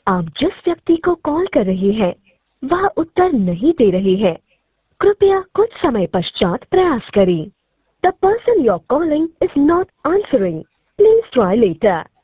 आप जिस व्यक्ति को कॉल कर रहे हैं वह उत्तर नहीं दे रहे हैं। कृपया कुछ समय पश्चात प्रयास करें। The person you're calling is not answering. Please try later.